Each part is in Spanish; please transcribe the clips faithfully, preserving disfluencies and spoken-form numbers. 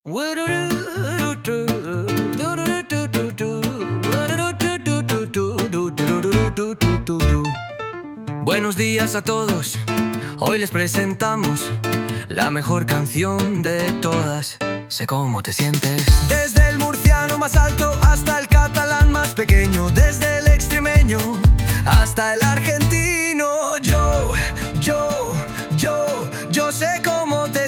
Buenos días a todos, hoy les presentamos la mejor canción de todas. Sé cómo te sientes. Desde el murciano más alto hasta el catalán más pequeño, desde el extremeño hasta el argentino. Yo, yo, yo, yo sé cómo te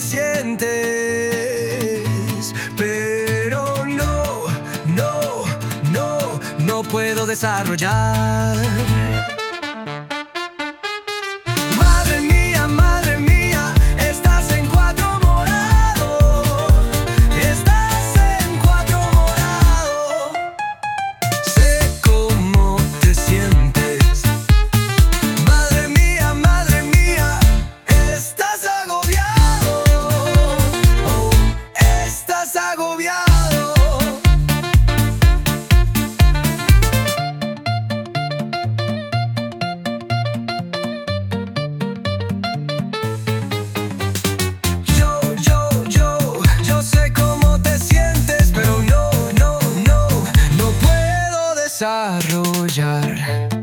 sientes, pero no, no, no, no puedo desarrollar. Desarrollar.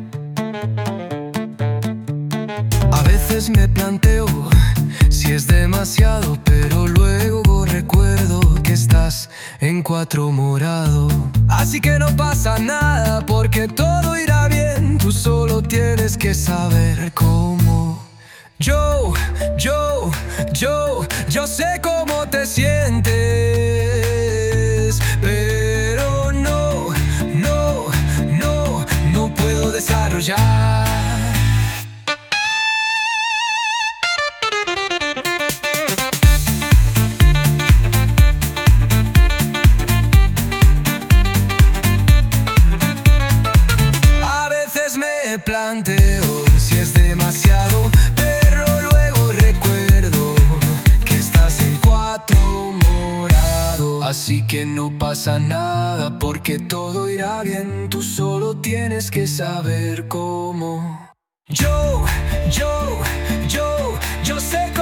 A veces me planteo si es demasiado, pero luego recuerdo que estás en cuatro morado. Así que no pasa nada porque todo irá bien. Tú solo tienes que saber cómo. Yo, yo, yo, yo sé cómo te sientes, pero no, no, no, no puedo desarrollar. A veces me planteo si es demasiado, pero luego recuerdo que estás en cuatro morado. Así que no pasa nada porque todo irá bien. Tú solo tienes que saber cómo. Yo, yo, yo, yo sé cómo.